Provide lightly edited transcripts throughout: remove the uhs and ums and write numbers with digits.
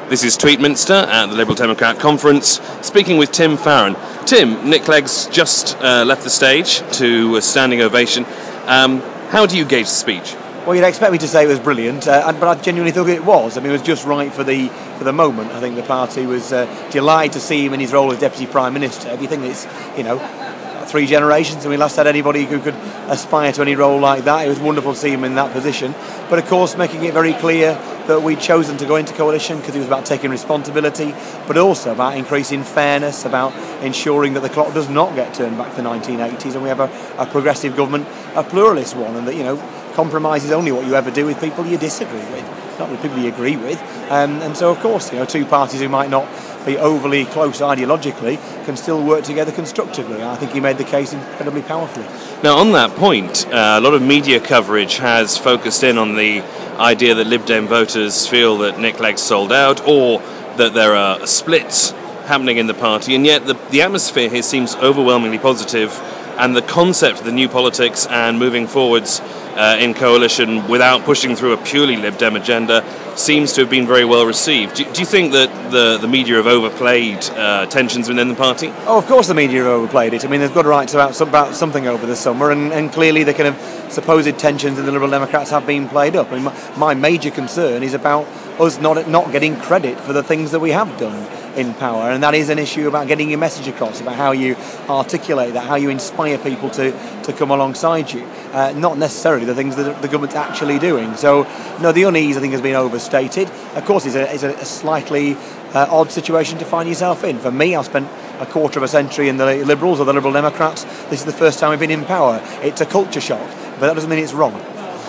This is Tweedminster at the Liberal Democrat Conference, speaking with Tim Farron. Tim, Nick Clegg's just left the stage to a standing ovation. How do you gauge the speech? Well, you'd expect me to say it was brilliant, but I genuinely thought it was. I mean, it was just right for the moment. I think the party was delighted to see him in his role as Deputy Prime Minister. If you think it's, 3 generations and we last had anybody who could aspire to any role like that, it was wonderful to see him in that position. But of course, making it very clear that we'd chosen to go into coalition because it was about taking responsibility, but also about increasing fairness, about ensuring that the clock does not get turned back to the 1980s and we have a progressive government, a pluralist one, and that, compromise is only what you ever do with people you disagree with, not with people you agree with. And so, of course, two parties who might not be overly close ideologically can still work together constructively. I think he made the case incredibly powerfully. Now, on that point, a lot of media coverage has focused in on the idea that Lib Dem voters feel that Nick Clegg sold out, or that there are splits happening in the party, and yet the atmosphere here seems overwhelmingly positive, and the concept of the new politics and moving forwards in coalition without pushing through a purely Lib Dem agenda seems to have been very well received. Do you think that the media have overplayed tensions within the party? Oh, of course the media have overplayed it. I mean, they've got a right to about something over the summer, and clearly the kind of supposed tensions in the Liberal Democrats have been played up. I mean, my major concern is about us not getting credit for the things that we have done in power, and that is an issue about getting your message across, about how you articulate that, how you inspire people to come alongside you, not necessarily the things that the government's actually doing. So, no, the unease, I think, has been overstated. Of course, it's a slightly odd situation to find yourself in. For me, I've spent a quarter of a century in the Liberals or the Liberal Democrats. This is the first time we've been in power. It's a culture shock, but that doesn't mean it's wrong.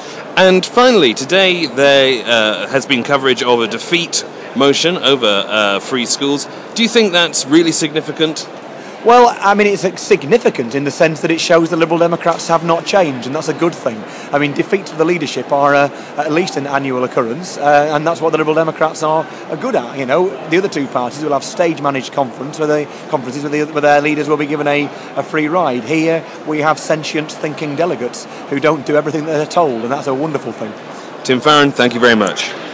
And finally, today there has been coverage of a defeat motion over free schools. Do you think that's really significant? Well, I mean, it's significant in the sense that it shows the Liberal Democrats have not changed, and that's a good thing. I mean, defeats of the leadership are at least an annual occurrence, and that's what the Liberal Democrats are good at. The other two parties will have stage-managed conferences where their leaders will be given a free ride. Here, we have sentient thinking delegates who don't do everything that they're told, and that's a wonderful thing. Tim Farron, thank you very much.